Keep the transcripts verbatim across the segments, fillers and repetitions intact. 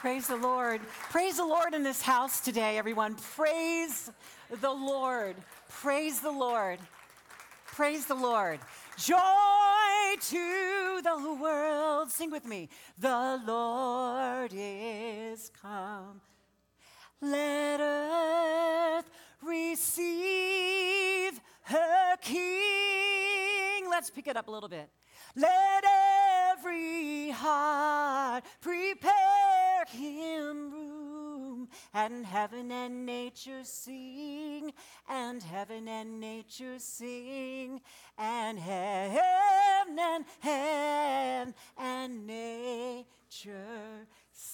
Praise the Lord. Praise the Lord in this house today, everyone. Praise the Lord. Praise the Lord. Praise the Lord. Joy to the world. Sing with me. The Lord is come. Let earth receive her King. Let's pick it up a little bit. Let every heart prepare him room, and heaven and nature sing, and heaven and nature sing, and heaven and heaven and nature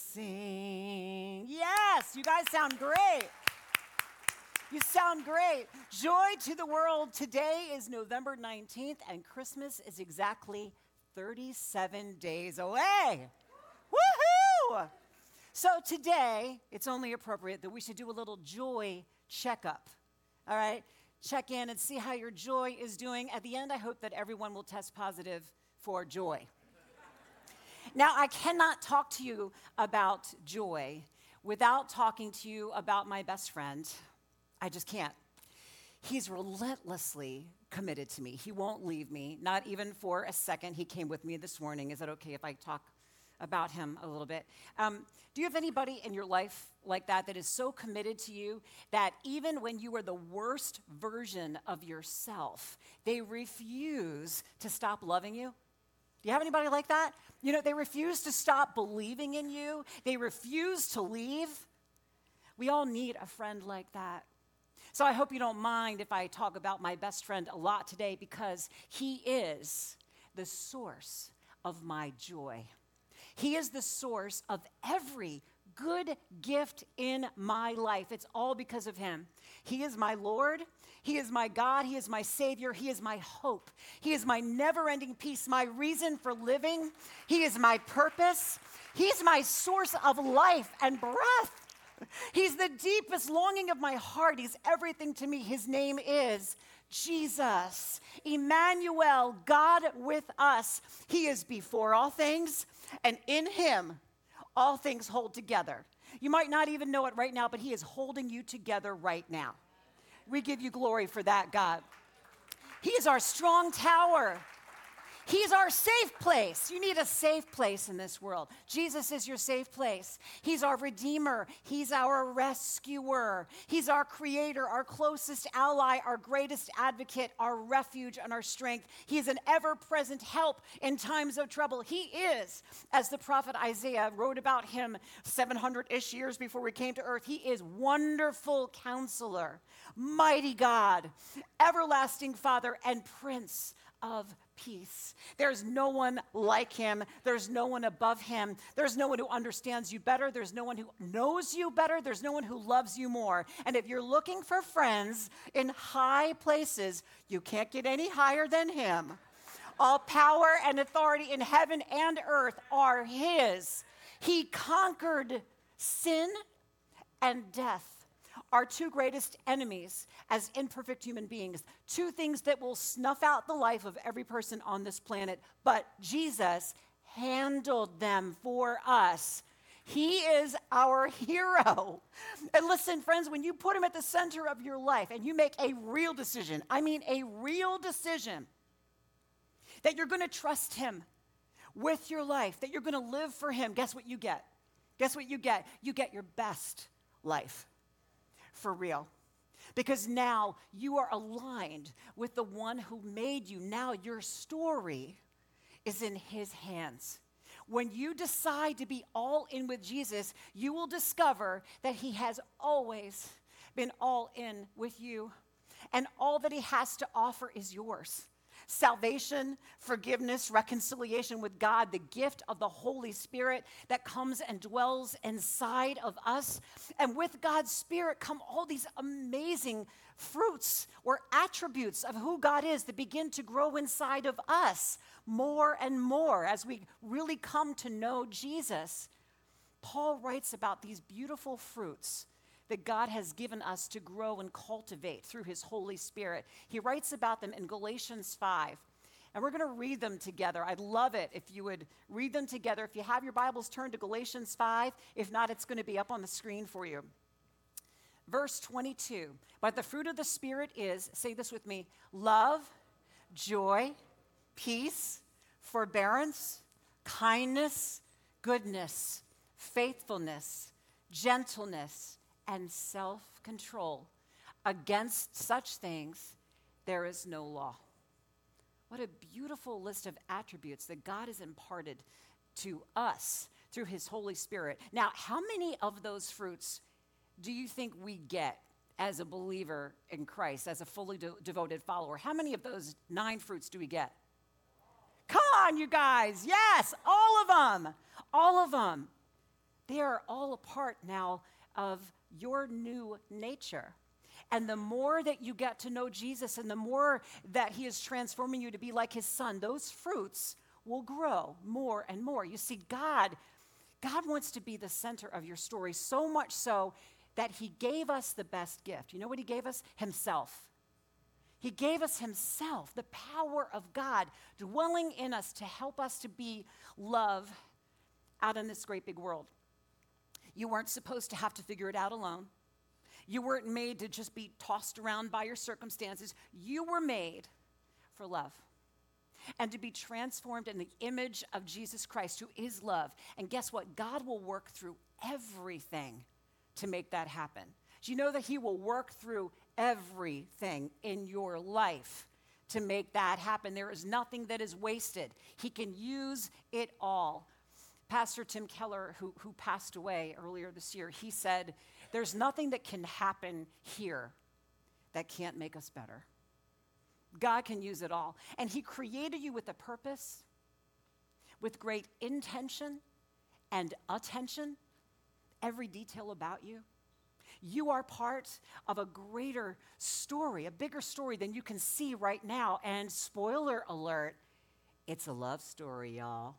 sing. Yes, you guys sound great. You sound great. Joy to the world. Today is November nineteenth, and Christmas is exactly thirty-seven days away. Woohoo! So today, it's only appropriate that we should do a little joy checkup. All right? Check in and see how your joy is doing. At the end, I hope that everyone will test positive for joy. Now, I cannot talk to you about joy without talking to you about my best friend. I just can't. He's relentlessly committed to me. He won't leave me, not even for a second. He came with me this morning. Is it okay if I talk about him a little bit? Um, do you have anybody in your life like that that is so committed to you that even when you are the worst version of yourself, they refuse to stop loving you? Do you have anybody like that? You know, they refuse to stop believing in you. They refuse to leave. We all need a friend like that. So I hope you don't mind if I talk about my best friend a lot today, because he is the source of my joy. He is the source of every good gift in my life. It's all because of him. He is my Lord. He is my God. He is my Savior. He is my hope. He is my never-ending peace, my reason for living. He is my purpose. He's my source of life and breath. He's the deepest longing of my heart. He's everything to me. His name is Jesus, Emmanuel, God with us. He is before all things, and in him, all things hold together. You might not even know it right now, but he is holding you together right now. We give you glory for that, God. He is our strong tower. He's our safe place. You need a safe place in this world. Jesus is your safe place. He's our Redeemer. He's our rescuer. He's our creator, our closest ally, our greatest advocate, our refuge and our strength. He is an ever-present help in times of trouble. He is, as the prophet Isaiah wrote about him seven hundred-ish years before we came to earth, he is wonderful counselor, mighty God, everlasting Father, and Prince of peace. There's no one like him. There's no one above him. There's no one who understands you better. There's no one who knows you better. There's no one who loves you more. And if you're looking for friends in high places, you can't get any higher than him. All power and authority in heaven and earth are his. He conquered sin and death, our two greatest enemies as imperfect human beings, two things that will snuff out the life of every person on this planet. But Jesus handled them for us. He is our hero. And listen, friends, when you put him at the center of your life and you make a real decision, I mean a real decision, that you're going to trust him with your life, that you're going to live for him, guess what you get? Guess what you get? You get your best life. For real. Because now you are aligned with the one who made you. Now your story is in his hands. When you decide to be all in with Jesus, you will discover that he has always been all in with you. And all that he has to offer is yours. Salvation, forgiveness, reconciliation with God, the gift of the Holy Spirit that comes and dwells inside of us. And with God's Spirit come all these amazing fruits or attributes of who God is that begin to grow inside of us more and more as we really come to know Jesus. Paul writes about these beautiful fruits that God has given us to grow and cultivate through his Holy Spirit. He writes about them in Galatians five. And we're going to read them together. I'd love it if you would read them together. If you have your Bibles, turn to Galatians five. If not, it's going to be up on the screen for you. Verse twenty-two, but the fruit of the Spirit is, say this with me, love, joy, peace, forbearance, kindness, goodness, faithfulness, gentleness, and self-control. Against such things, there is no law. What a beautiful list of attributes that God has imparted to us through his Holy Spirit. Now, how many of those fruits do you think we get as a believer in Christ, as a fully de- devoted follower? How many of those nine fruits do we get? Come on, you guys. Yes, all of them. All of them. They are all a part now of your new nature. And the more that you get to know Jesus and the more that he is transforming you to be like his son, those fruits will grow more and more. You see, God, God wants to be the center of your story, so much so that he gave us the best gift. You know what he gave us? Himself. He gave us himself, the power of God dwelling in us to help us to be love out in this great big world. You weren't supposed to have to figure it out alone. You weren't made to just be tossed around by your circumstances. You were made for love and to be transformed in the image of Jesus Christ, who is love. And guess what? God will work through everything to make that happen. Do you know that he will work through everything in your life to make that happen? There is nothing that is wasted. He can use it all. Pastor Tim Keller, who, who passed away earlier this year, he said, there's nothing that can happen here that can't make us better. God can use it all. And he created you with a purpose, with great intention and attention, every detail about you. You are part of a greater story, a bigger story than you can see right now. And spoiler alert, it's a love story, y'all.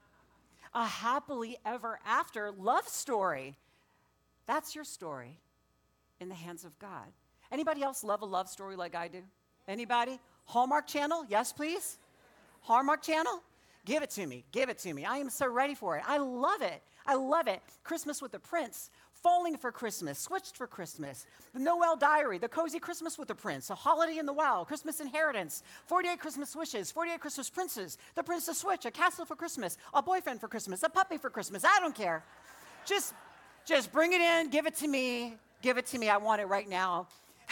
A happily ever after love story. That's your story in the hands of God. Anybody else love a love story like I do? Anybody? Hallmark Channel? Yes, please. Hallmark Channel? Give it to me. Give it to me. I am so ready for it. I love it. I love it. Christmas with the Prince, Falling for Christmas, Switched for Christmas, The Noel Diary, The Cozy Christmas with the Prince, A Holiday in the Wild, Christmas Inheritance, forty-eight Christmas Wishes, forty-eight Christmas Princes, The Princess Switch, A Castle for Christmas, A Boyfriend for Christmas, A Puppy for Christmas. I don't care. Just, just bring it in, give it to me, give it to me. I want it right now.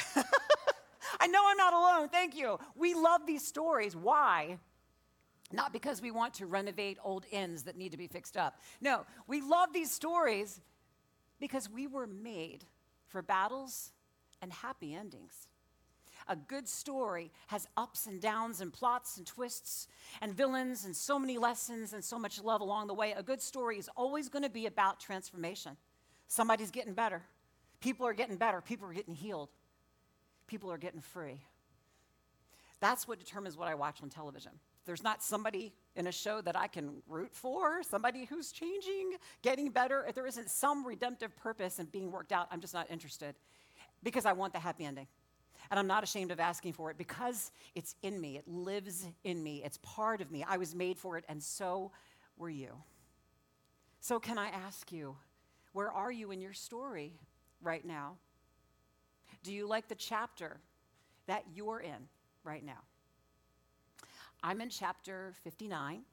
I know I'm not alone. Thank you. We love these stories. Why? Not because we want to renovate old inns that need to be fixed up. No, we love these stories because we were made for battles and happy endings. A good story has ups and downs and plots and twists and villains and so many lessons and so much love along the way. A good story is always going to be about transformation. Somebody's getting better. People are getting better. People are getting healed. People are getting free. That's what determines what I watch on television. There's not somebody in a show that I can root for, somebody who's changing, getting better. If there isn't some redemptive purpose in being worked out, I'm just not interested because I want the happy ending. And I'm not ashamed of asking for it because it's in me. It lives in me. It's part of me. I was made for it, and so were you. So can I ask you, where are you in your story right now? Do you like the chapter that you're in right now? I'm in chapter fifty-nine.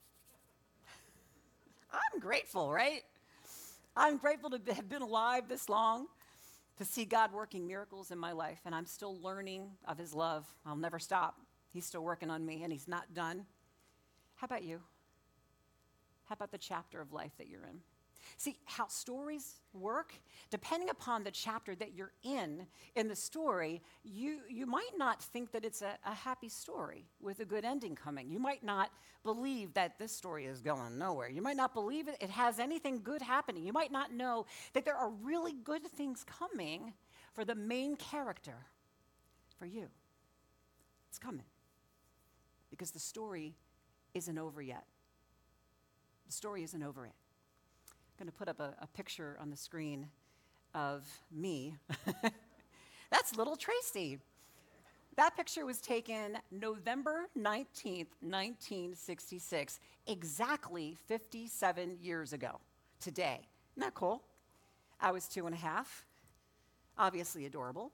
I'm grateful, right? I'm grateful to have been alive this long, to see God working miracles in my life, and I'm still learning of his love. I'll never stop. He's still working on me, and he's not done. How about you? How about the chapter of life that you're in? See, how stories work, depending upon the chapter that you're in, in the story, you, you might not think that it's a, a happy story with a good ending coming. You might not believe that this story is going nowhere. You might not believe it, it has anything good happening. You might not know that there are really good things coming for the main character, for you. It's coming. Because the story isn't over yet. The story isn't over yet. I'm going to put up a, a picture on the screen of me. That's little Tracy. That picture was taken November nineteenth, nineteen sixty-six, exactly fifty-seven years ago today. Isn't that cool? I was two and a half, obviously adorable.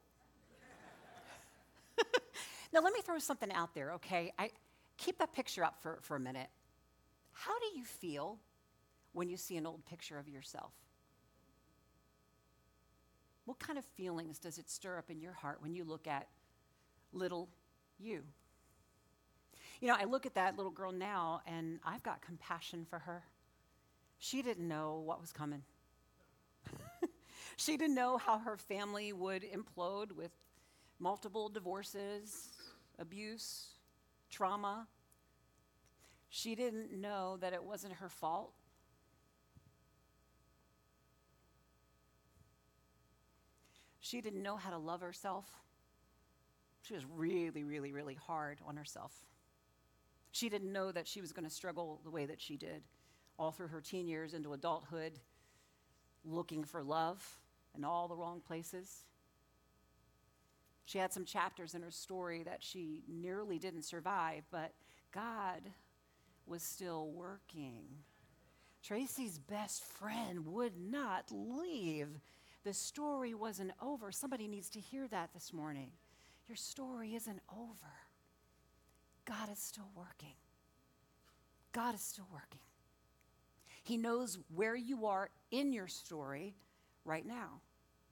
Now, let me throw something out there, okay? I, keep that picture up for, for a minute. How do you feel when you see an old picture of yourself? What kind of feelings does it stir up in your heart when you look at little you? You know, I look at that little girl now, and I've got compassion for her. She didn't know what was coming. She didn't know how her family would implode with multiple divorces, abuse, trauma. She didn't know that it wasn't her fault. She didn't know how to love herself. She was really, really, really hard on herself. She didn't know that she was going to struggle the way that she did all through her teen years into adulthood, looking for love in all the wrong places. She had some chapters in her story that she nearly didn't survive, but God was still working. Tracy's best friend would not leave. The story wasn't over. Somebody needs to hear that this morning. Your story isn't over. God is still working. God is still working. He knows where you are in your story right now.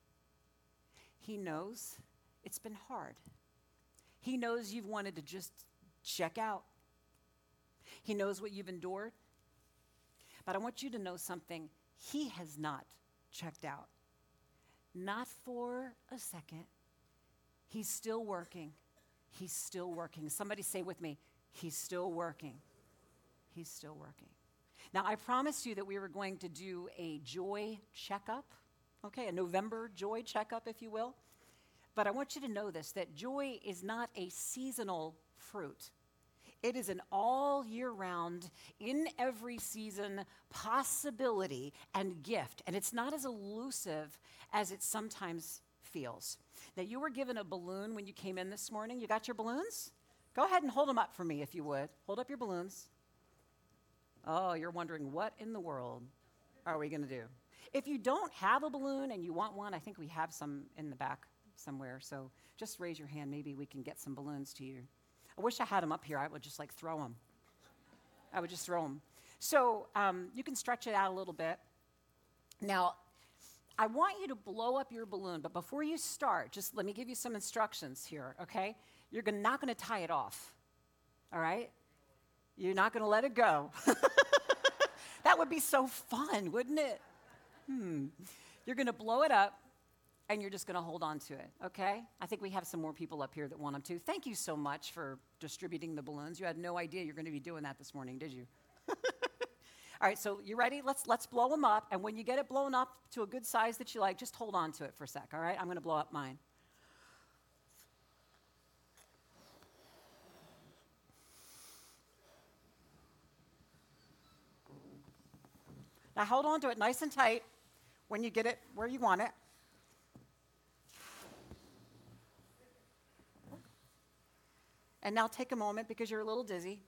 He knows it's been hard. He knows you've wanted to just check out. He knows what you've endured. But I want you to know something. He has not checked out. Not for a second. He's still working. He's still working. Somebody say with me, he's still working. He's still working. Now, I promised you that we were going to do a joy checkup, okay, a November joy checkup, if you will. But I want you to know this, that joy is not a seasonal fruit. It is an all year round, in every season possibility and gift. And it's not as elusive as it sometimes feels. Now, you were given a balloon when you came in this morning. You got your balloons? Go ahead and hold them up for me if you would. Hold up your balloons. Oh, you're wondering, what in the world are we going to do? If you don't have a balloon and you want one, I think we have some in the back somewhere. So just raise your hand. Maybe we can get some balloons to you. I wish I had them up here. I would just like throw them. I would just throw them. So um, you can stretch it out a little bit. Now, I want you to blow up your balloon, but before you start, just let me give you some instructions here, okay? You're gonna, not going to tie it off, all right? You're not going to let it go. That would be so fun, wouldn't it? Hmm. You're going to blow it up, and you're just going to hold on to it, okay? I think we have some more people up here that want them to. Thank you so much for distributing the balloons. You had no idea you're going to be doing that this morning, did you? All right, so you ready? Let's let's blow them up, and when you get it blown up to a good size that you like, just hold on to it for a sec, all right? I'm going to blow up mine. Now hold on to it nice and tight when you get it where you want it. And now take a moment because you're a little dizzy.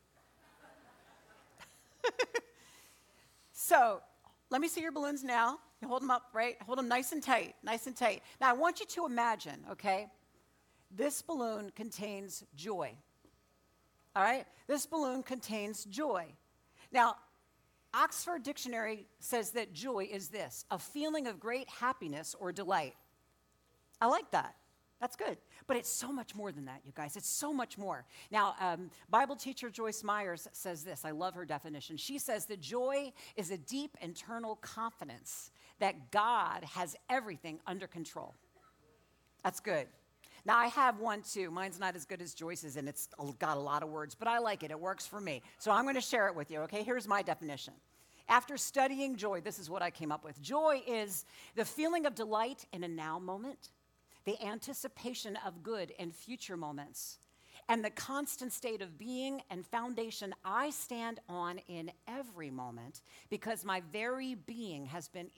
So let me see your balloons now. You hold them up, right? Hold them nice and tight, nice and tight. Now I want you to imagine, okay, this balloon contains joy. All right? This balloon contains joy. Now, Oxford Dictionary says that joy is this, a feeling of great happiness or delight. I like that. That's good. But it's so much more than that, you guys. It's so much more. Now, um, Bible teacher Joyce Myers says this. I love her definition. She says that joy is a deep internal confidence that God has everything under control. That's good. Now, I have one, too. Mine's not as good as Joyce's, and it's got a lot of words, but I like it. It works for me. So I'm going to share it with you, okay? Here's my definition. After studying joy, this is what I came up with. Joy is the feeling of delight in a now moment, the anticipation of good in future moments, and the constant state of being and foundation I stand on in every moment because my very being has been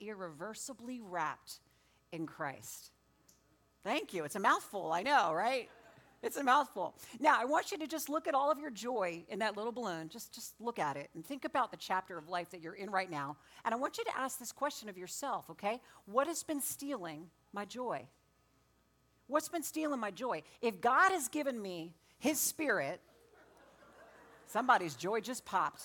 irreversibly wrapped in Christ. Thank you. It's a mouthful, I know, right? It's a mouthful. Now, I want you to just look at all of your joy in that little balloon. Just, just look at it and think about the chapter of life that you're in right now. And I want you to ask this question of yourself, okay? What has been stealing my joy? What's been stealing my joy? If God has given me his spirit, somebody's joy just popped.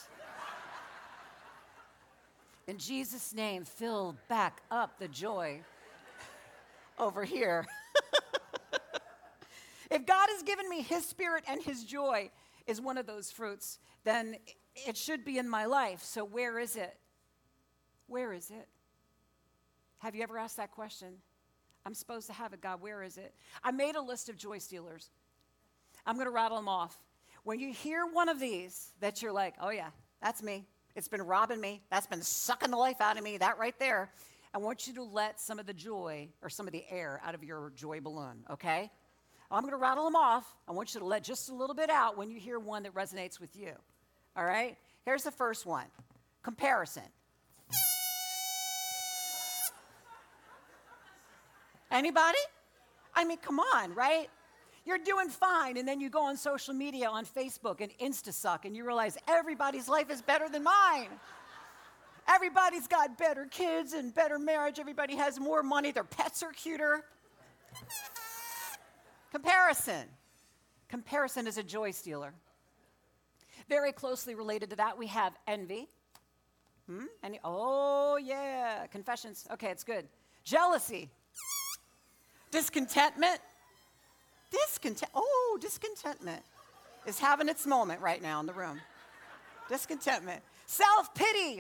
In Jesus' name, fill back up the joy over here. If God has given me his spirit and his joy is one of those fruits, then it should be in my life. So where is it? Where is it? Have you ever asked that question? I'm supposed to have it, God, where is it? I made a list of joy stealers. I'm going to rattle them off. When you hear one of these that you're like, oh yeah, that's me. It's been robbing me. That's been sucking the life out of me. That right there. I want you to let some of the joy or some of the air out of your joy balloon, okay? I'm going to rattle them off. I want you to let just a little bit out when you hear one that resonates with you. All right? Here's the first one. Comparison. Anybody? I mean, come on, right? You're doing fine, and then you go on social media, on Facebook, and Instasuck, and you realize everybody's life is better than mine. Everybody's got better kids and better marriage. Everybody has more money. Their pets are cuter. Comparison. Comparison is a joy stealer. Very closely related to that, we have envy. Hmm? Any, oh, yeah. Confessions. Okay, it's good. Jealousy. Discontentment. Discontent. Oh, discontentment is having its moment right now in the room. Discontentment. Self-pity.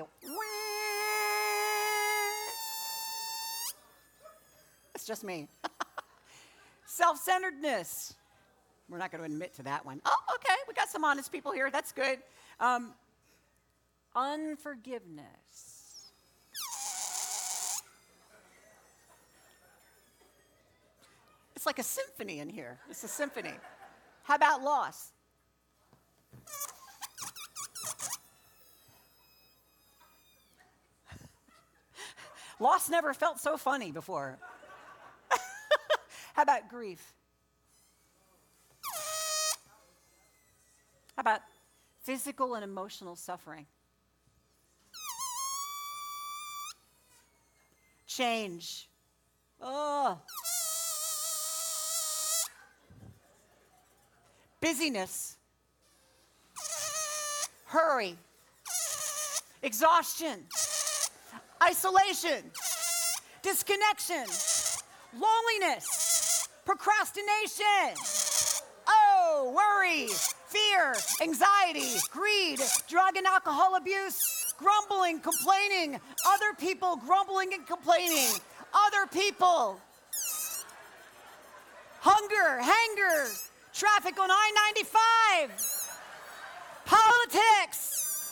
That's just me. Self-centeredness. We're not going to admit to that one. Oh, okay. We got some honest people here. That's good. Um, unforgiveness. It's like a symphony in here. It's a symphony. How about loss? Loss never felt so funny before. How about grief? How about physical and emotional suffering? Change. Oh. Busyness. Hurry. Exhaustion. Isolation. Disconnection. Loneliness. Procrastination. Oh, worry. Fear. Anxiety. Greed. Drug and alcohol abuse. Grumbling. Complaining. Other people grumbling and complaining. Other people. Hunger. Hanger. Traffic on I ninety-five. Politics.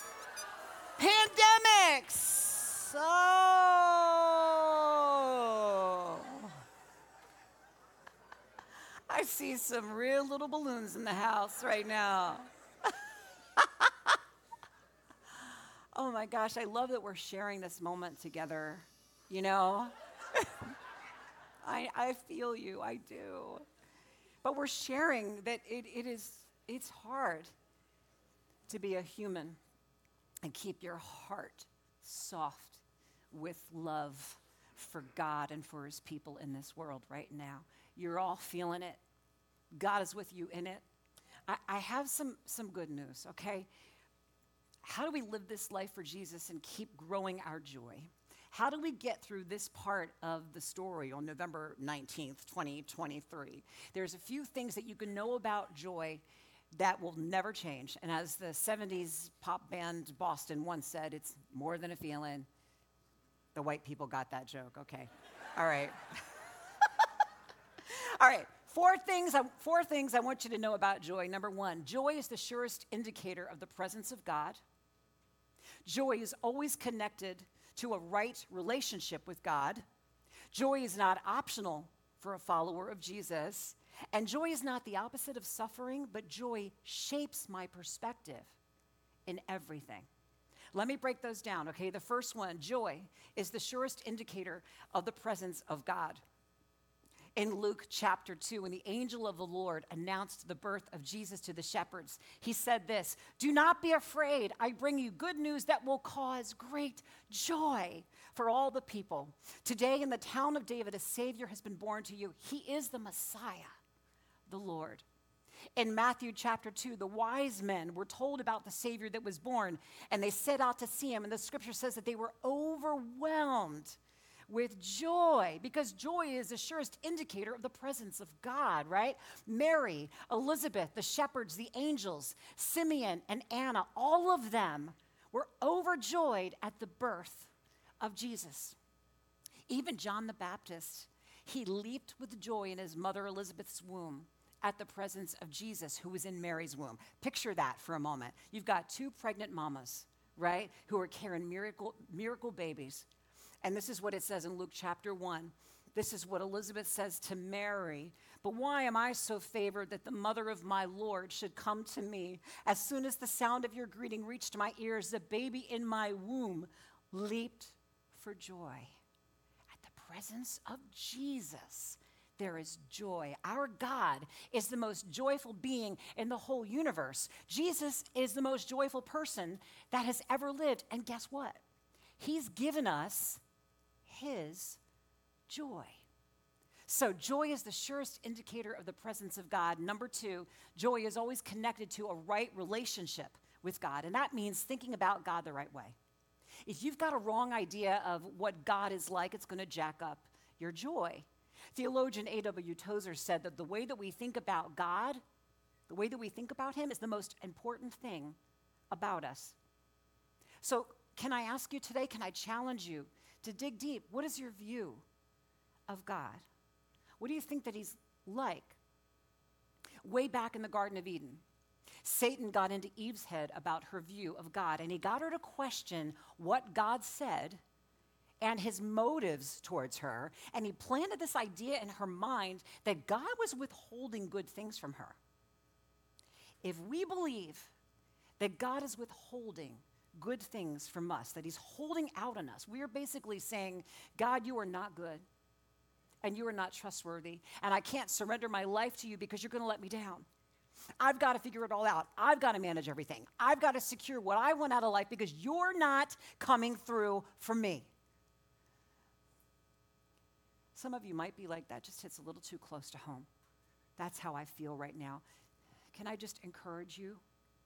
Pandemics. Oh. I see some real little balloons in the house right now. Oh my gosh, I love that we're sharing this moment together. You know? I, I feel you, I do. But we're sharing that it, it is, it's hard to be a human and keep your heart soft with love for God and for his people in this world right now. You're all feeling it. God is with you in it. I, I have some, some good news, okay? How do we live this life for Jesus and keep growing our joy? How do we get through this part of the story on November nineteenth, twenty twenty-three? There's a few things that you can know about joy that will never change. And as the seventies pop band Boston once said, it's more than a feeling. The white people got that joke. Okay. All right. All right. Four things, I, four things I want you to know about joy. Number one, joy is the surest indicator of the presence of God. Joy is always connected to a right relationship with God. Joy is not optional for a follower of Jesus. And joy is not the opposite of suffering, but joy shapes my perspective in everything. Let me break those down, okay? The first one, joy is the surest indicator of the presence of God. In Luke chapter two, when the angel of the Lord announced the birth of Jesus to the shepherds, he said this, "Do not be afraid. I bring you good news that will cause great joy for all the people. Today in the town of David, a Savior has been born to you. He is the Messiah, the Lord." In Matthew chapter two, the wise men were told about the Savior that was born, and they set out to see him. And the scripture says that they were overwhelmed with joy, because joy is the surest indicator of the presence of God, right? Mary, Elizabeth, the shepherds, the angels, Simeon, and Anna, all of them were overjoyed at the birth of Jesus. Even John the Baptist, he leaped with joy in his mother Elizabeth's womb at the presence of Jesus, who was in Mary's womb. Picture that for a moment. You've got two pregnant mamas, right, who are carrying miracle, miracle babies. And this is what it says in Luke chapter one. This is what Elizabeth says to Mary. "But why am I so favored that the mother of my Lord should come to me? As soon as the sound of your greeting reached my ears, the baby in my womb leaped for joy." At the presence of Jesus, there is joy. Our God is the most joyful being in the whole universe. Jesus is the most joyful person that has ever lived. And guess what? He's given us his joy. So joy is the surest indicator of the presence of God. Number two, joy is always connected to a right relationship with God. And that means thinking about God the right way. If you've got a wrong idea of what God is like, it's going to jack up your joy. Theologian A W Tozer said that the way that we think about God, the way that we think about him, is the most important thing about us. So can I ask you today, can I challenge you to dig deep? What is your view of God? What do you think that he's like? Way back in the Garden of Eden, Satan got into Eve's head about her view of God, and he got her to question what God said and his motives towards her, and he planted this idea in her mind that God was withholding good things from her. If we believe that God is withholding good things from us, that he's holding out on us, we are basically saying, God, you are not good, and you are not trustworthy, and I can't surrender my life to you because you're going to let me down. I've got to figure it all out. I've got to manage everything. I've got to secure what I want out of life because you're not coming through for me. Some of you might be like, that just hits a little too close to home. That's how I feel right now. Can I just encourage you?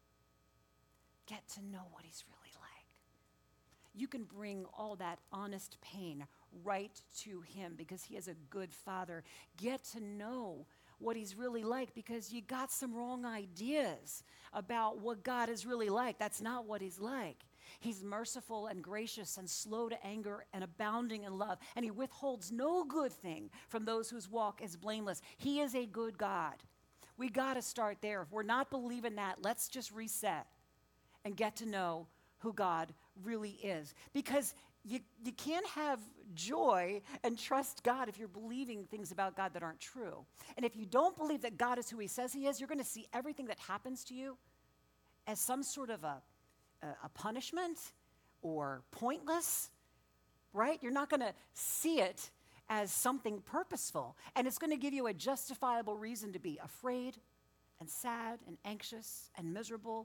Get to know what he's really like. You can bring all that honest pain right to him because he is a good father. Get to know what he's really like because you got some wrong ideas about what God is really like. That's not what he's like. He's merciful and gracious and slow to anger and abounding in love, and he withholds no good thing from those whose walk is blameless. He is a good God. We got to start there. If we're not believing that, let's just reset and get to know who God really is. Because you, you can't have joy and trust God if you're believing things about God that aren't true. And if you don't believe that God is who he says he is, you're going to see everything that happens to you as some sort of a, a, a punishment or pointless, right? You're not going to see it as something purposeful. And it's going to give you a justifiable reason to be afraid and sad and anxious and miserable.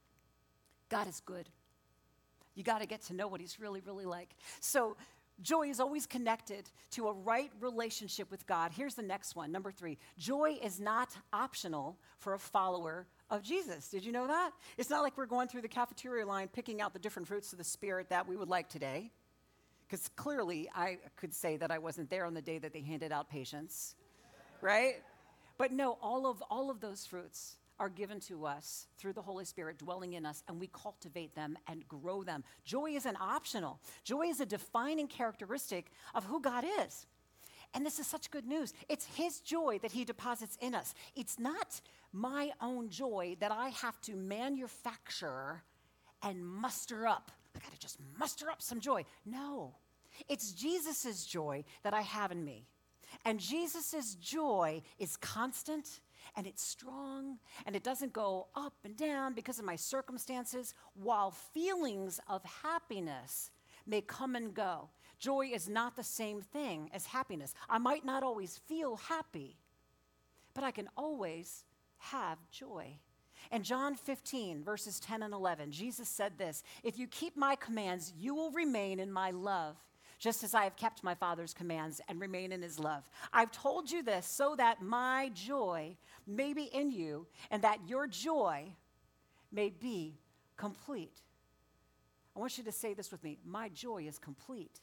God is good. You got to get to know what he's really, really like. So joy is always connected to a right relationship with God. Here's the next one, number three. Joy is not optional for a follower of Jesus. Did you know that? It's not like we're going through the cafeteria line picking out the different fruits of the Spirit that we would like today. Because clearly I could say that I wasn't there on the day that they handed out patience, right? But no, all of all of those fruits are given to us through the Holy Spirit dwelling in us, and we cultivate them and grow them. Joy isn't optional. Joy is a defining characteristic of who God is. And this is such good news. It's his joy that he deposits in us. It's not my own joy that I have to manufacture and muster up. I got to just muster up some joy. No, it's Jesus's joy that I have in me. And Jesus's joy is constant, and it's strong, and it doesn't go up and down because of my circumstances, while feelings of happiness may come and go. Joy is not the same thing as happiness. I might not always feel happy, but I can always have joy. In John fifteen, verses ten and eleven, Jesus said this, "If you keep my commands, you will remain in my love, just as I have kept my Father's commands and remain in his love. I've told you this so that my joy may be in you and that your joy may be complete." I want you to say this with me. My joy is complete.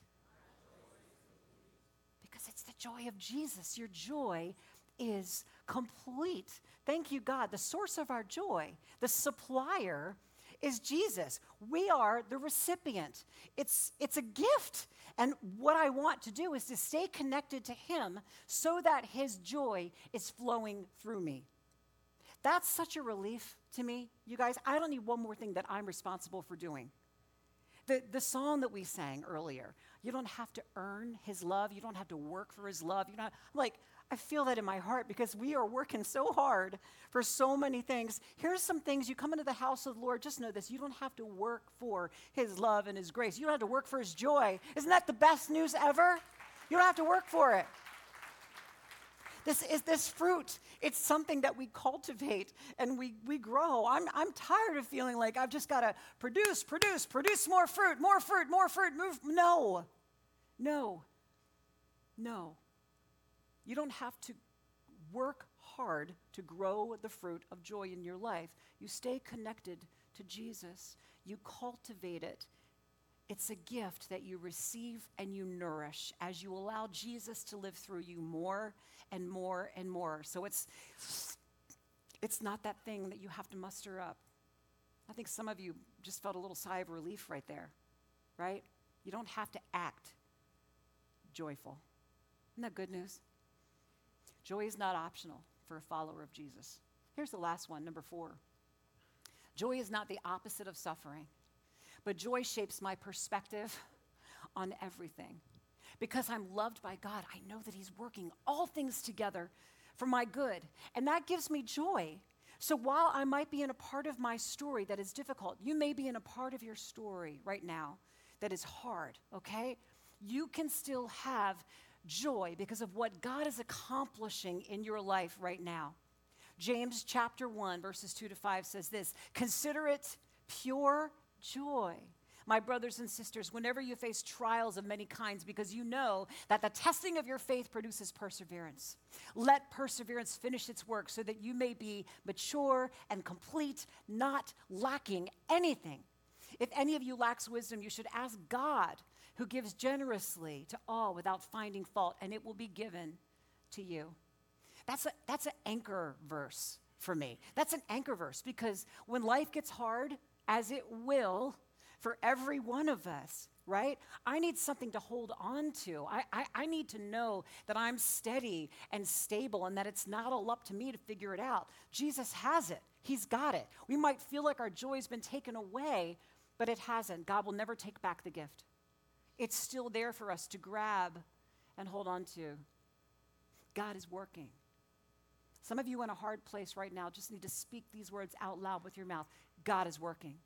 Because it's the joy of Jesus. Your joy is complete. Thank you, God. The source of our joy, the supplier, is Jesus. We are the recipient. It's, it's a gift. And what I want to do is to stay connected to him so that his joy is flowing through me. That's such a relief to me, you guys. I don't need one more thing that I'm responsible for doing. The, the song that we sang earlier, you don't have to earn his love. You don't have to work for his love. You know, like, I feel that in my heart because we are working so hard for so many things. Here's some things. You come into the house of the Lord, just know this. You don't have to work for his love and his grace. You don't have to work for his joy. Isn't that the best news ever? You don't have to work for it. This is this fruit. It's something that we cultivate and we, we grow. I'm, I'm tired of feeling like I've just got to produce, produce, produce more fruit, more fruit, more fruit. Move. No, no, no. You don't have to work hard to grow the fruit of joy in your life. You stay connected to Jesus. You cultivate it. It's a gift that you receive and you nourish as you allow Jesus to live through you more and more and more. So it's, it's not that thing that you have to muster up. I think some of you just felt a little sigh of relief right there, right? You don't have to act joyful. Isn't that good news? Joy is not optional for a follower of Jesus. Here's the last one, number four. Joy is not the opposite of suffering, but joy shapes my perspective on everything. Because I'm loved by God, I know that he's working all things together for my good, and that gives me joy. So while I might be in a part of my story that is difficult, you may be in a part of your story right now that is hard, okay? You can still have joy because of what God is accomplishing in your life right now. James chapter one, verses two to five says this, "Consider it pure joy, my brothers and sisters, whenever you face trials of many kinds, because you know that the testing of your faith produces perseverance. Let perseverance finish its work so that you may be mature and complete, not lacking anything. If any of you lacks wisdom, you should ask God, who gives generously to all without finding fault, and it will be given to you." That's a, that's an anchor verse for me. That's an anchor verse because when life gets hard, as it will for every one of us, right? I need something to hold on to. I, I, I need to know that I'm steady and stable and that it's not all up to me to figure it out. Jesus has it. He's got it. We might feel like our joy has been taken away, but it hasn't. God will never take back the gift. It's still there for us to grab and hold on to. God is working. Some of you in a hard place right now just need to speak these words out loud with your mouth. God is working.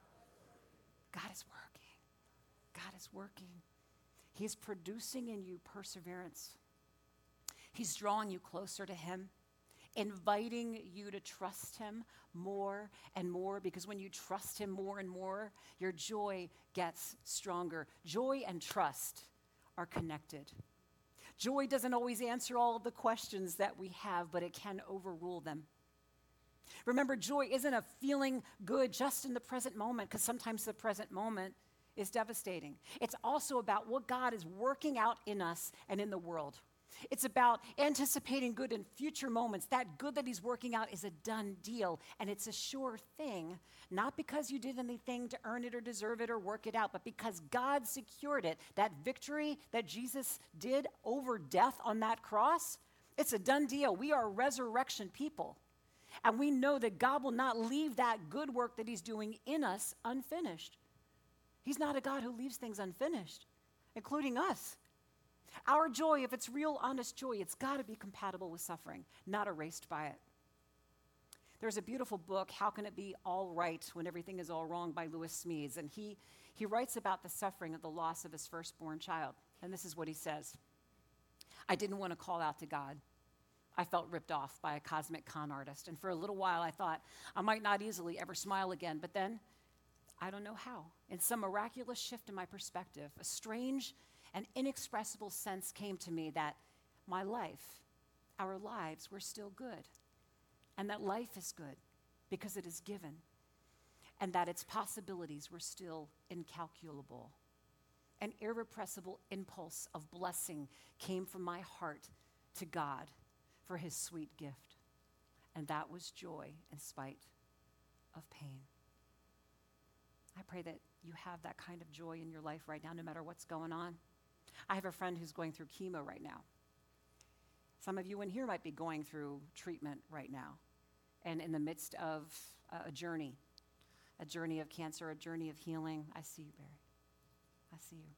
God is working. God is working. He's producing in you perseverance. He's drawing you closer to him, inviting you to trust him more and more, because when you trust him more and more, your joy gets stronger. Joy and trust are connected. Joy doesn't always answer all of the questions that we have, but it can overrule them. Remember, joy isn't a feeling good just in the present moment, because sometimes the present moment is devastating. It's also about what God is working out in us and in the world. It's about anticipating good in future moments. That good that he's working out is a done deal, and it's a sure thing, not because you did anything to earn it or deserve it or work it out, but because God secured it. That victory that Jesus did over death on that cross, it's a done deal. We are resurrection people, and we know that God will not leave that good work that he's doing in us unfinished. He's not a God who leaves things unfinished, including us. Our joy, if it's real, honest joy, it's got to be compatible with suffering, not erased by it. There's a beautiful book, How Can It Be All Right When Everything Is All Wrong by Lewis Smedes, and he, he writes about the suffering of the loss of his firstborn child. And this is what he says. I didn't want to call out to God. I felt ripped off by a cosmic con artist. And for a little while, I thought I might not easily ever smile again. But then, I don't know how. In some miraculous shift in my perspective, a strange and inexpressible sense came to me that my life, our lives, were still good. And that life is good because it is given. And that its possibilities were still incalculable. An irrepressible impulse of blessing came from my heart to God for his sweet gift. And that was joy in spite of pain. I pray that you have that kind of joy in your life right now, no matter what's going on. I have a friend who's going through chemo right now. Some of you in here might be going through treatment right now and in the midst of uh, a journey, a journey of cancer, a journey of healing. I see you, Barry. I see you.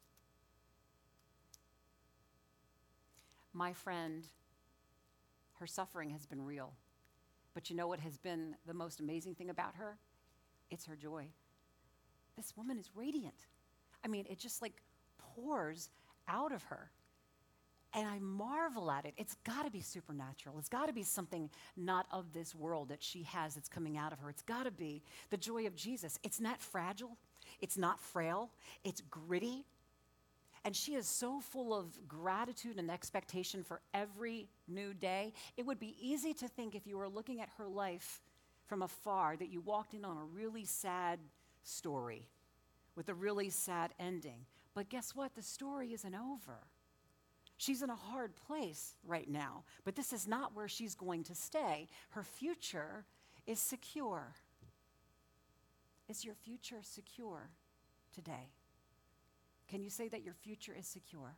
My friend, her suffering has been real. But you know what has been the most amazing thing about her? It's her joy. This woman is radiant. I mean, it just like pours out of her. And I marvel at it. It's got to be supernatural. It's got to be something not of this world that she has that's coming out of her. It's got to be the joy of Jesus. It's not fragile. It's not frail. It's gritty. And she is so full of gratitude and expectation for every new day. It would be easy to think if you were looking at her life from afar that you walked in on a really sad story with a really sad ending. But guess what? The story isn't over. She's in a hard place right now, but this is not where she's going to stay. Her future is secure. Is your future secure today? Can you say that your future is secure?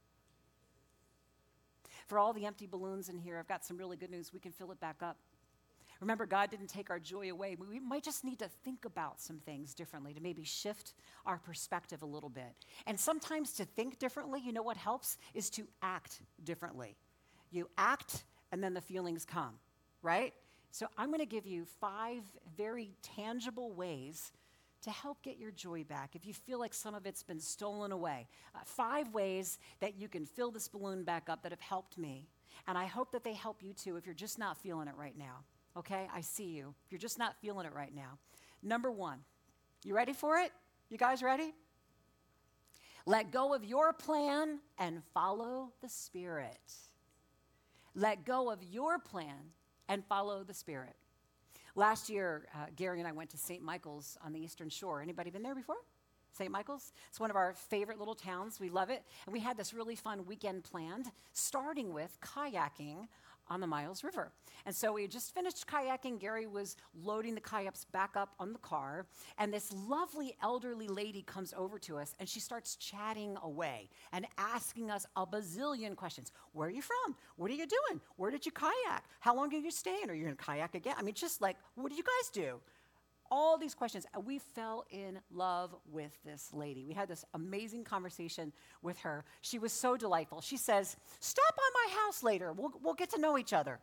For all the empty balloons in here, I've got some really good news. We can fill it back up. Remember, God didn't take our joy away. We might just need to think about some things differently to maybe shift our perspective a little bit. And sometimes to think differently, you know what helps? Is to act differently. You act, and then the feelings come, right? So I'm going to give you five very tangible ways to help get your joy back if you feel like some of it's been stolen away. Uh, five ways that you can fill this balloon back up that have helped me. And I hope that they help you too if you're just not feeling it right now. Okay, I see you. If you're just not feeling it right now. Number one, you ready for it? You guys ready? Let go of your plan and follow the Spirit. Let go of your plan and follow the Spirit. Last year, uh, Gary and I went to Saint Michael's on the Eastern Shore. Anybody been there before? Saint Michael's? It's one of our favorite little towns. We love it. And we had this really fun weekend planned, starting with kayaking on the Miles River. And so we had just finished kayaking. Gary was loading the kayaks back up on the car, and this lovely elderly lady comes over to us, and she starts chatting away and asking us a bazillion questions. Where are you from? What are you doing? Where did you kayak? How long are you staying? Are you going to kayak again? I mean, just like, what do you guys do? All these questions, and we fell in love with this lady. We had this amazing conversation with her. She was so delightful. She says, stop by my house later. We'll, we'll get to know each other.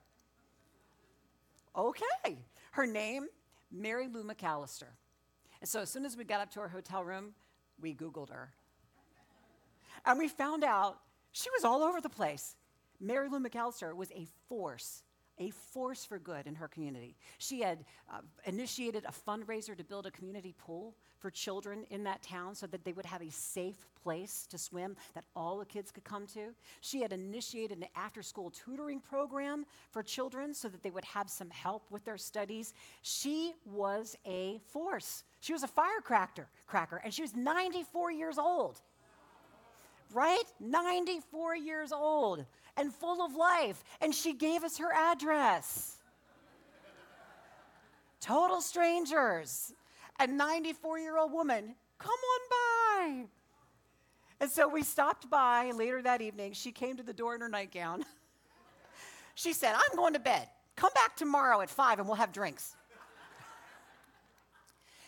Okay. Her name, Mary Lou McAllister. And so as soon as we got up to our hotel room, we Googled her. And we found out she was all over the place. Mary Lou McAllister was a force a force for good in her community. She had uh, initiated a fundraiser to build a community pool for children in that town so that they would have a safe place to swim that all the kids could come to. She had initiated an after-school tutoring program for children so that they would have some help with their studies. She was a force. She was a firecracker, cracker, and she was ninety-four years old. Right? ninety-four years old and full of life. And she gave us her address. Total strangers. A ninety-four-year-old woman, come on by. And so we stopped by later that evening. She came to the door in her nightgown. She said, I'm going to bed. Come back tomorrow at five and we'll have drinks.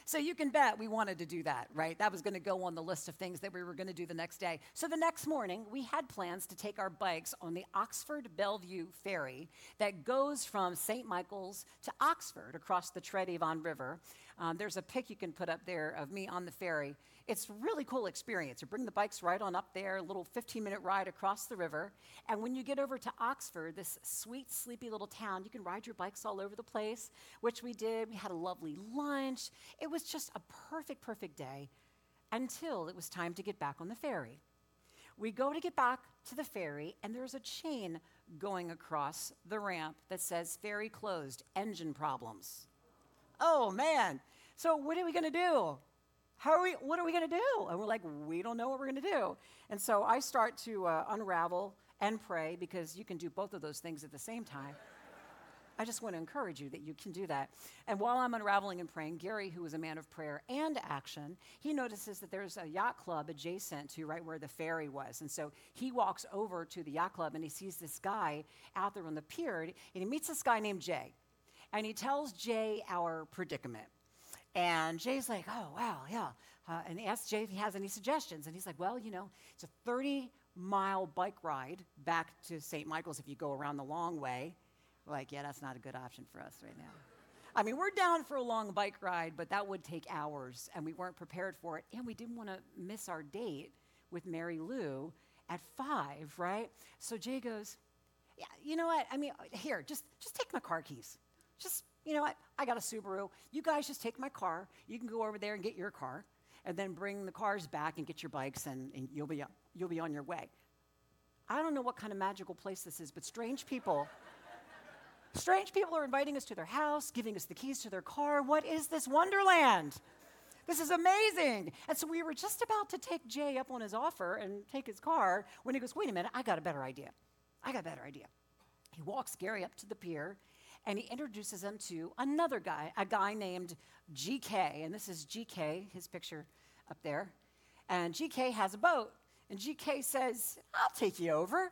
So you can bet we wanted to do that, right? That was going to go on the list of things that we were going to do the next day. So the next morning, we had plans to take our bikes on the Oxford Bellevue ferry that goes from Saint Michael's to Oxford across the Tre Avon River. Um, there's a pic you can put up there of me on the ferry. It's a really cool experience. You bring the bikes right on up there, a little fifteen-minute ride across the river. And when you get over to Oxford, this sweet, sleepy little town, you can ride your bikes all over the place, which we did. We had a lovely lunch. It was just a perfect, perfect day until it was time to get back on the ferry. We go to get back to the ferry, and there's a chain going across the ramp that says, ferry closed, engine problems. Oh, man. So what are we going to do? How are we, what are we going to do? And we're like, we don't know what we're going to do. And so I start to uh, unravel and pray, because you can do both of those things at the same time. I just want to encourage you that you can do that. And while I'm unraveling and praying, Gary, who is a man of prayer and action, he notices that there's a yacht club adjacent to right where the ferry was. And so he walks over to the yacht club, and he sees this guy out there on the pier, and he meets this guy named Jay. And he tells Jay our predicament. And Jay's like, oh, wow, yeah. Uh, and he asks Jay if he has any suggestions. And he's like, well, you know, it's a thirty-mile bike ride back to Saint Michael's if you go around the long way. We're like, yeah, that's not a good option for us right now. I mean, we're down for a long bike ride, but that would take hours, and we weren't prepared for it. And we didn't want to miss our date with Mary Lou at five, right? So Jay goes, yeah, you know what? I mean, here, just, just take my car keys. Just, you know what? I got a Subaru. You guys just take my car. You can go over there and get your car, and then bring the cars back and get your bikes, and, and you'll be you'll be on your way. I don't know what kind of magical place this is, but strange people, strange people are inviting us to their house, giving us the keys to their car. What is this wonderland? This is amazing. And so we were just about to take Jay up on his offer and take his car when he goes, wait a minute, I got a better idea. I got a better idea. He walks Gary up to the pier, and he introduces him to another guy, a guy named G K. And this is G K, his picture up there. And G K has a boat. And G K says, I'll take you over.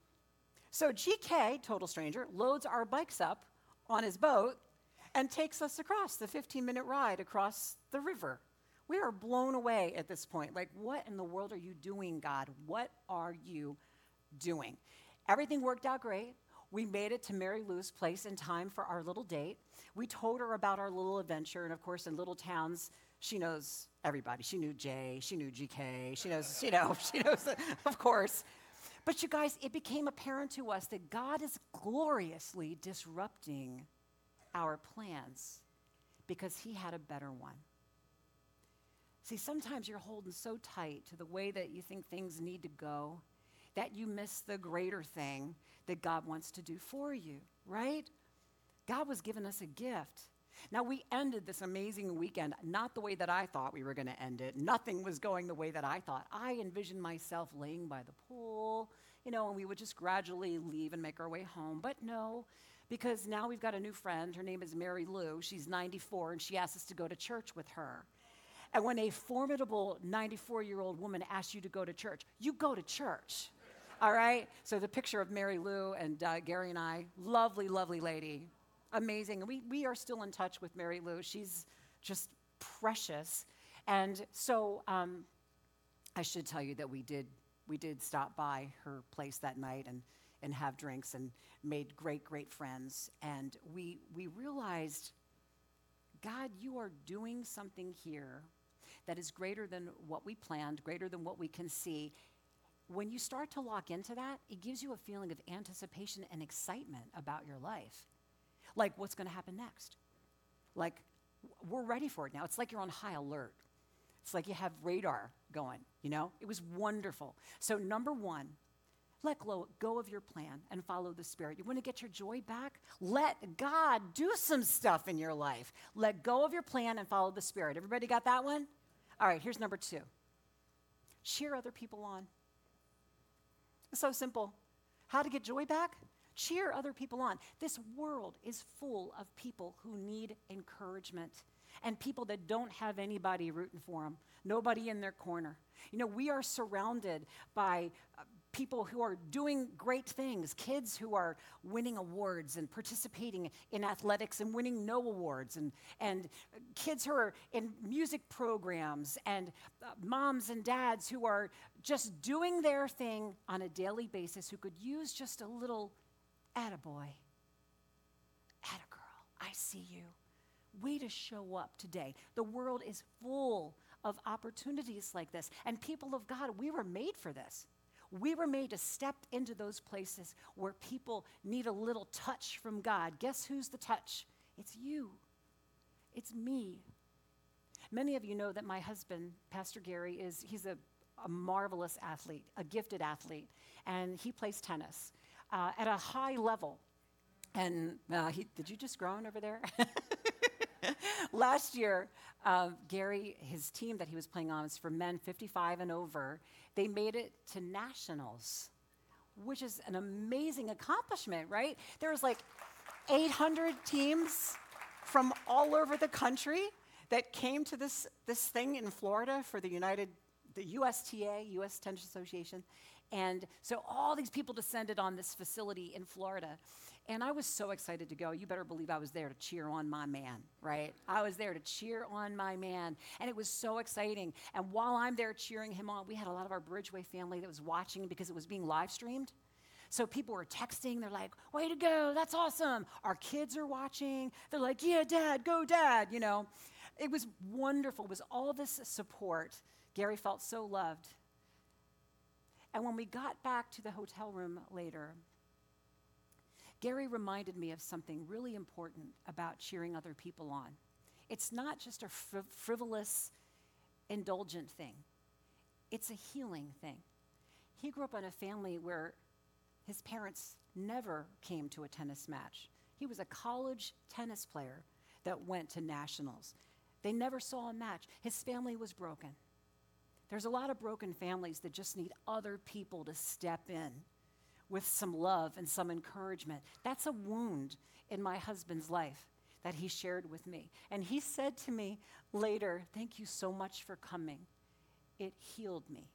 So G K, total stranger, loads our bikes up on his boat and takes us across the fifteen-minute ride across the river. We are blown away at this point. Like, what in the world are you doing, God? What are you doing? Everything worked out great. We made it to Mary Lou's place in time for our little date. We told her about our little adventure, and of course, in little towns, she knows everybody. She knew Jay, she knew G K, she knows, you know, she knows, of course. But you guys, it became apparent to us that God is gloriously disrupting our plans because he had a better one. See, sometimes you're holding so tight to the way that you think things need to go that you miss the greater thing that God wants to do for you, right? God was giving us a gift. Now, we ended this amazing weekend not the way that I thought we were going to end it. Nothing was going the way that I thought. I envisioned myself laying by the pool, you know, and we would just gradually leave and make our way home. But no, because now we've got a new friend. Her name is Mary Lou. She's ninety-four, and she asked us to go to church with her. And when a formidable ninety-four-year-old woman asks you to go to church, you go to church. All right? So the picture of Mary Lou and uh, Gary and I, lovely, lovely lady. Amazing. And we, we are still in touch with Mary Lou. She's just precious. And so um, I should tell you that we did we did stop by her place that night and, and have drinks and made great, great friends. And we we realized, God, you are doing something here that is greater than what we planned, greater than what we can see. When you start to lock into that, it gives you a feeling of anticipation and excitement about your life. Like, what's going to happen next? Like, we're ready for it now. It's like you're on high alert. It's like you have radar going, you know? It was wonderful. So number one, let go of your plan and follow the Spirit. You want to get your joy back? Let God do some stuff in your life. Let go of your plan and follow the Spirit. Everybody got that one? All right, here's number two. Cheer other people on. It's so simple. How to get joy back? Cheer other people on. This world is full of people who need encouragement and people that don't have anybody rooting for them, nobody in their corner. You know, we are surrounded by uh, people who are doing great things, kids who are winning awards and participating in athletics and winning no awards, and, and kids who are in music programs, and uh, moms and dads who are just doing their thing on a daily basis who could use just a little attaboy, attagirl, I see you. Way to show up today. The world is full of opportunities like this. And people of God, we were made for this. We were made to step into those places where people need a little touch from God. Guess who's the touch? It's you. It's me. Many of you know that my husband, Pastor Gary, is he's a, a marvelous athlete, a gifted athlete, and he plays tennis uh, at a high level. And uh, he, did you just groan over there? Last year, uh, Gary, his team that he was playing on was for men fifty-five and over. They made it to nationals, which is an amazing accomplishment, right? There was like eight hundred teams from all over the country that came to this, this thing in Florida for the United, the U S T A, U S Tennis Association. And so all these people descended on this facility in Florida. And I was so excited to go. You better believe I was there to cheer on my man, right? I was there to cheer on my man. And it was so exciting. And while I'm there cheering him on, we had a lot of our Bridgeway family that was watching because it was being live streamed. So people were texting. They're like, way to go. That's awesome. Our kids are watching. They're like, yeah, Dad, go, Dad. You know, it was wonderful. It was all this support. Gary felt so loved. And when we got back to the hotel room later, Gary reminded me of something really important about cheering other people on. It's not just a fr- frivolous, indulgent thing. It's a healing thing. He grew up in a family where his parents never came to a tennis match. He was a college tennis player that went to nationals. They never saw a match. His family was broken. There's a lot of broken families that just need other people to step in with some love and some encouragement. That's a wound in my husband's life that he shared with me. And he said to me later, thank you so much for coming. It healed me.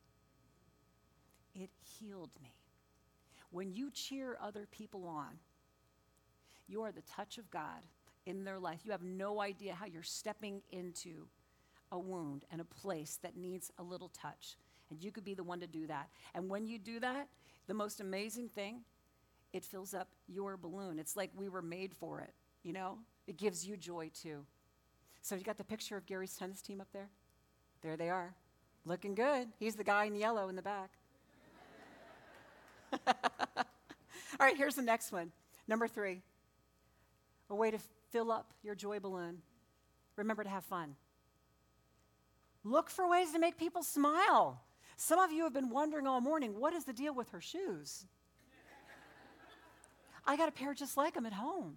It healed me. When you cheer other people on, you are the touch of God in their life. You have no idea how you're stepping into a wound and a place that needs a little touch. And you could be the one to do that. And when you do that, the most amazing thing, it fills up your balloon. It's like we were made for it, you know? It gives you joy too. So you got the picture of Gary's tennis team up there? There they are, looking good. He's the guy in yellow in the back. All right, here's the next one. Number three, a way to fill up your joy balloon. Remember to have fun. Look for ways to make people smile. Some of you have been wondering all morning, what is the deal with her shoes? I got a pair just like them at home.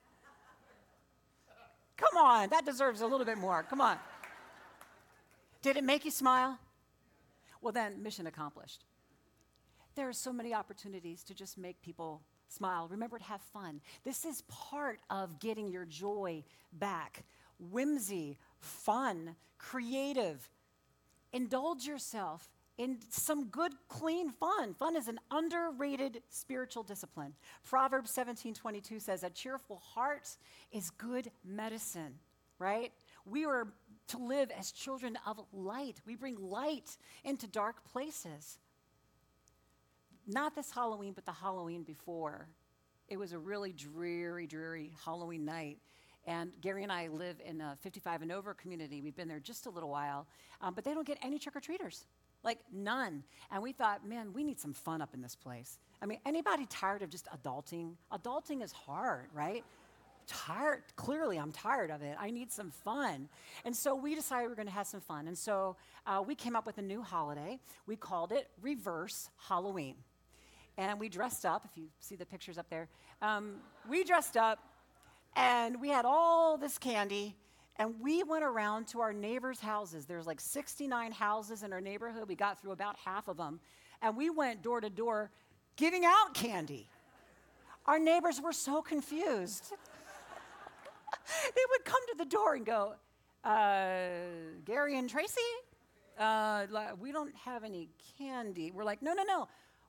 Come on, that deserves a little bit more. Come on. Did it make you smile? Well then, mission accomplished. There are so many opportunities to just make people smile. Remember to have fun. This is part of getting your joy back. Whimsy, fun, creative. Indulge yourself in some good, clean fun. Fun is an underrated spiritual discipline. Proverbs seventeen twenty-two says, a cheerful heart is good medicine, right? We are to live as children of light. We bring light into dark places. Not this Halloween, but the Halloween before. It was a really dreary, dreary Halloween night. And Gary and I live in a fifty-five and over community. We've been there just a little while, um, but they don't get any trick-or-treaters, like none. And we thought, man, we need some fun up in this place. I mean, anybody tired of just adulting? Adulting is hard, right? Tired, clearly I'm tired of it. I need some fun. And so we decided we were gonna have some fun. And so uh, we came up with a new holiday. We called it Reverse Halloween. And we dressed up, if you see the pictures up there, um, we dressed up. And we had all this candy, and we went around to our neighbors' houses. There's like sixty-nine houses in our neighborhood. We got through about half of them, and we went door to door giving out candy. Our neighbors were so confused. They would come to the door and go, uh, Gary and Tracy, uh, we don't have any candy. We're like, no, no, no.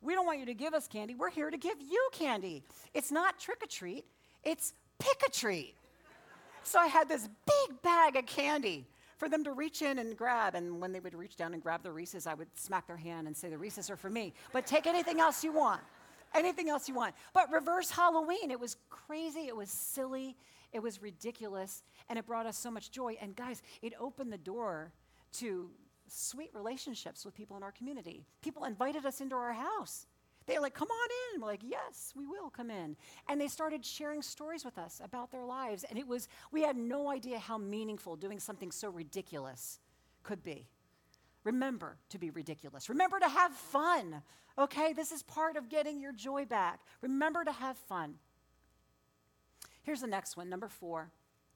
we don't want you to give us candy. We're here to give you candy. It's not trick-or-treat. It's pick-a-treat. So I had this big bag of candy for them to reach in and grab. And when they would reach down and grab the Reese's, I would smack their hand and say, the Reese's are for me. But take anything else you want. Anything else you want. But reverse Halloween, it was crazy. It was silly. It was ridiculous. And it brought us so much joy. And guys, it opened the door to sweet relationships with people in our community. People invited us into our house. They were like, come on in. We're like, yes, we will come in. And they started sharing stories with us about their lives. And it was, we had no idea how meaningful doing something so ridiculous could be. Remember to be ridiculous. Remember to have fun, okay? This is part of getting your joy back. Remember to have fun. Here's the next one, number four.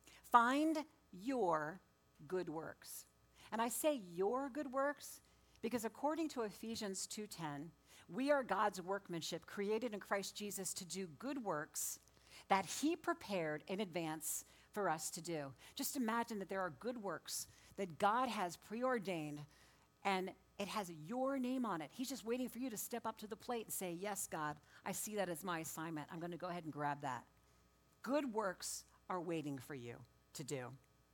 Find your good works. And I say your good works because according to Ephesians two ten, we are God's workmanship, created in Christ Jesus to do good works that he prepared in advance for us to do. Just imagine that there are good works that God has preordained, and it has your name on it. He's just waiting for you to step up to the plate and say, yes, God, I see that as my assignment. I'm going to go ahead and grab that. Good works are waiting for you to do.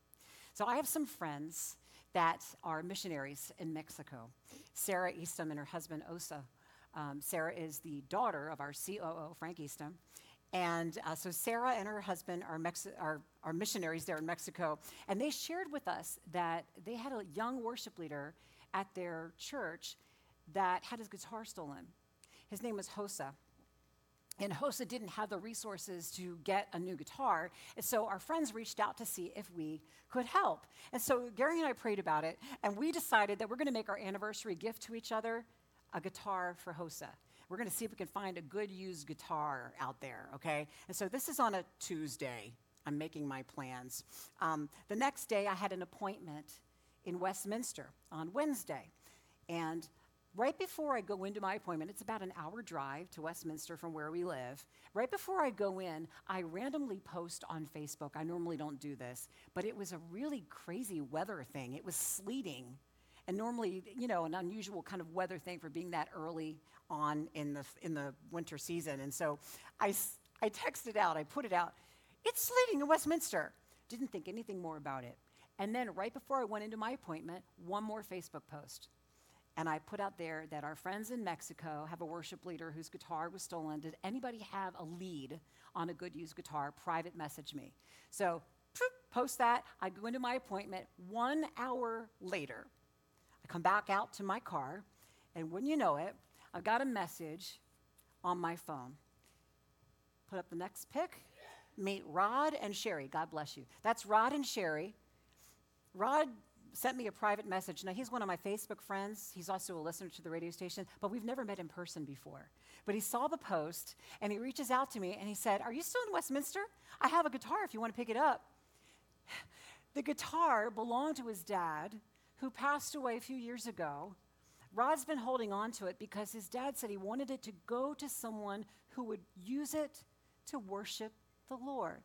So I have some friends that are missionaries in Mexico. Sarah Eastham and her husband, Osa. Um, Sarah is the daughter of our C O O, Frank Eastham. And uh, so Sarah and her husband are, Mexi- are, are missionaries there in Mexico. And they shared with us that they had a young worship leader at their church that had his guitar stolen. His name was Hosa. And Hosa didn't have the resources to get a new guitar. And so our friends reached out to see if we could help. And so Gary and I prayed about it. And we decided that we're going to make our anniversary gift to each other a guitar for Hosa. We're going to see if we can find a good used guitar out there, okay? And so this is on a Tuesday. I'm making my plans. Um, the next day, I had an appointment in Westminster on Wednesday. And right before I go into my appointment, it's about an hour drive to Westminster from where we live. Right before I go in, I randomly post on Facebook. I normally don't do this, but it was a really crazy weather thing. It was sleeting. And normally, you know, an unusual kind of weather thing for being that early on in the in the winter season. And so I, I texted out, I put it out, it's sleeting in Westminster. Didn't think anything more about it. And then right before I went into my appointment, one more Facebook post. And I put out there that our friends in Mexico have a worship leader whose guitar was stolen. Did anybody have a lead on a good used guitar? Private message me. So post that. I go into my appointment. One hour later, I come back out to my car, and wouldn't you know it, I've got a message on my phone. Put up the next pic. Meet Rod and Sherry. God bless you. That's Rod and Sherry. Rod sent me a private message. Now, he's one of my Facebook friends. He's also a listener to the radio station, but we've never met in person before. But he saw the post, and he reaches out to me, and he said, are you still in Westminster? I have a guitar if you want to pick it up. The guitar belonged to his dad, who passed away a few years ago. Rod's been holding on to it because his dad said he wanted it to go to someone who would use it to worship the Lord.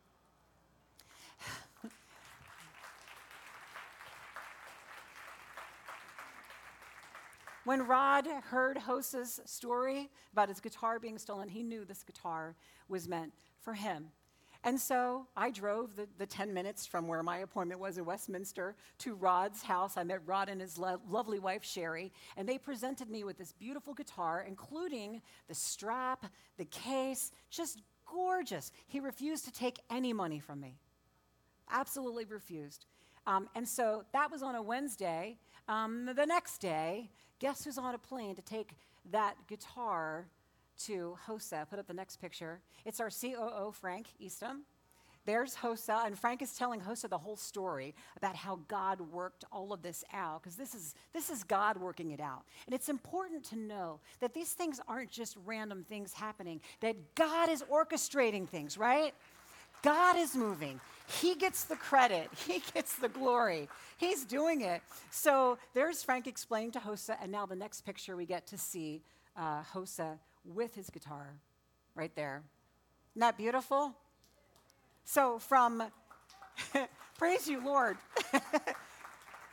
When Rod heard Hosa's story about his guitar being stolen, he knew this guitar was meant for him. And so I drove the, the ten minutes from where my appointment was in Westminster to Rod's house. I met Rod and his lo- lovely wife, Sherry, and they presented me with this beautiful guitar, including the strap, the case, just gorgeous. He refused to take any money from me. Absolutely refused. Um, and so that was on a Wednesday. Um, the next day, guess who's on a plane to take that guitar to Hosa? Put up the next picture. It's our C O O, Frank Eastham. There's Hosa, and Frank is telling Hosa the whole story about how God worked all of this out, because this is this is God working it out. And it's important to know that these things aren't just random things happening, that God is orchestrating things, right? God is moving. He gets the credit. He gets the glory. He's doing it. So there's Frank explaining to Hosa, and now the next picture we get to see uh, Hosa with his guitar right there. Isn't that beautiful? So from, praise you, Lord.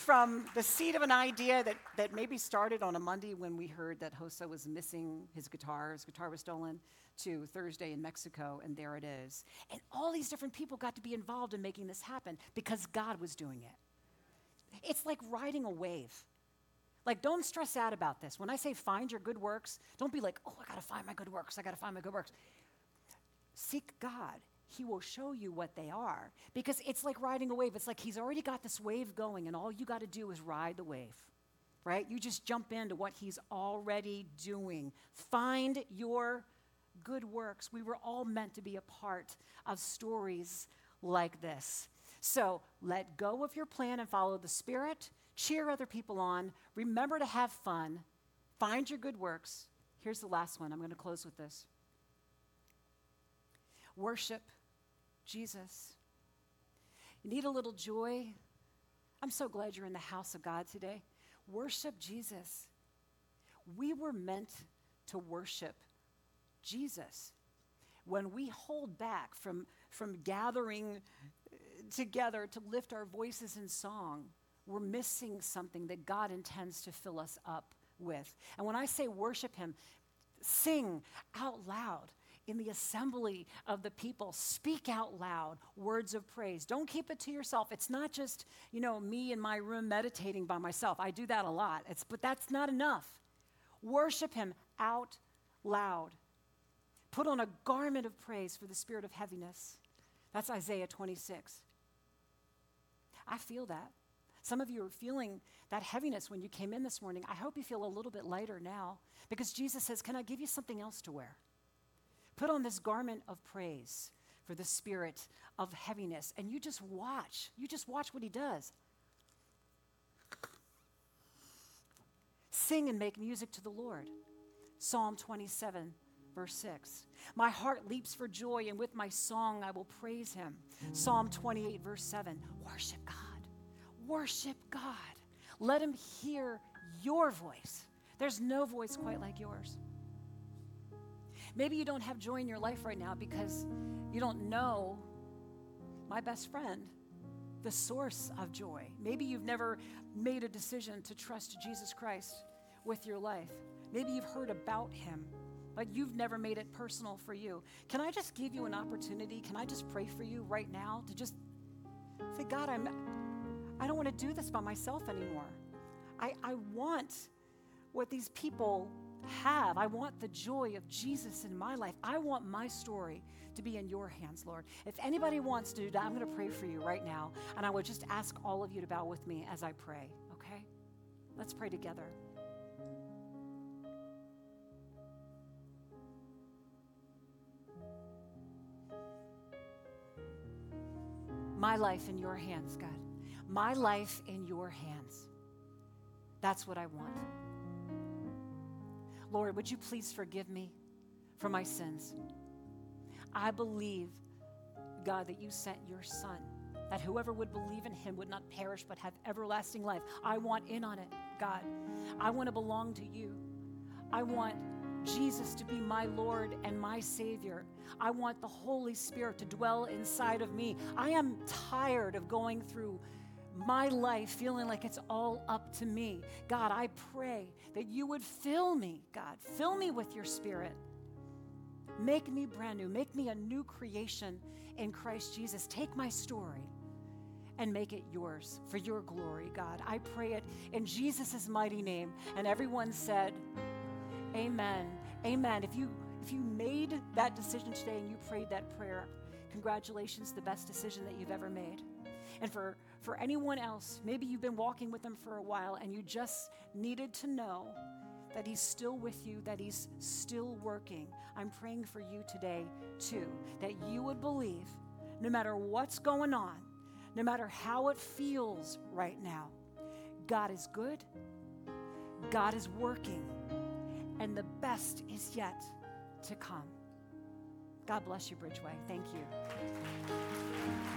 from the seed of an idea that, that maybe started on a Monday when we heard that Hosa was missing his guitar, his guitar was stolen, to Thursday in Mexico, and there it is. And all these different people got to be involved in making this happen because God was doing it. It's like riding a wave. Like, don't stress out about this. When I say find your good works, don't be like, oh, I got to find my good works. I got to find my good works. Seek God. He will show you what they are. Because it's like riding a wave. It's like he's already got this wave going, and all you got to do is ride the wave, right? You just jump into what he's already doing. Find your good works. We were all meant to be a part of stories like this. So let go of your plan and follow the Spirit. Cheer other people on. Remember to have fun. Find your good works. Here's the last one. I'm going to close with this. Worship Jesus. You need a little joy? I'm so glad you're in the house of God today. Worship Jesus. We were meant to worship Jesus. When we hold back from, from gathering together to lift our voices in song, we're missing something that God intends to fill us up with. And when I say worship him, sing out loud in the assembly of the people. Speak out loud words of praise. Don't keep it to yourself. It's not just, you know, me in my room meditating by myself. I do that a lot. It's, but that's not enough. Worship him out loud. Put on a garment of praise for the spirit of heaviness. That's Isaiah twenty-six. I feel that. Some of you are feeling that heaviness when you came in this morning. I hope you feel a little bit lighter now, because Jesus says, can I give you something else to wear? Put on this garment of praise for the spirit of heaviness, and you just watch. You just watch what he does. Sing and make music to the Lord. Psalm twenty-seven, verse six. My heart leaps for joy, and with my song I will praise him. Psalm twenty-eight, verse seven. Worship God. Worship God. Let him hear your voice. There's no voice quite like yours. Maybe you don't have joy in your life right now because you don't know my best friend, the source of joy. Maybe you've never made a decision to trust Jesus Christ with your life. Maybe you've heard about him, but you've never made it personal for you. Can I just give you an opportunity? Can I just pray for you right now to just say, God, I'm, I don't want to do this by myself anymore. I, I want what these people have. I want the joy of Jesus in my life. I want my story to be in your hands, Lord. If anybody wants to do that, I'm going to pray for you right now. And I would just ask all of you to bow with me as I pray, okay? Let's pray together. My life in your hands, God. My life in your hands. That's what I want. Lord, would you please forgive me for my sins? I believe, God, that you sent your son, that whoever would believe in him would not perish but have everlasting life. I want in on it, God. I want to belong to you. I want Jesus to be my Lord and my Savior. I want the Holy Spirit to dwell inside of me. I am tired of going through my life feeling like it's all up to me. God, I pray that you would fill me, God. Fill me with your Spirit. Make me brand new. Make me a new creation in Christ Jesus. Take my story and make it yours for your glory, God. I pray it in Jesus' mighty name. And everyone said, amen. Amen. If you if you made that decision today and you prayed that prayer, congratulations, the best decision that you've ever made. And for, for anyone else, maybe you've been walking with him for a while and you just needed to know that he's still with you, that he's still working. I'm praying for you today too, that you would believe no matter what's going on, no matter how it feels right now, God is good, God is working, and the best is yet to come. God bless you, Bridgeway. Thank you.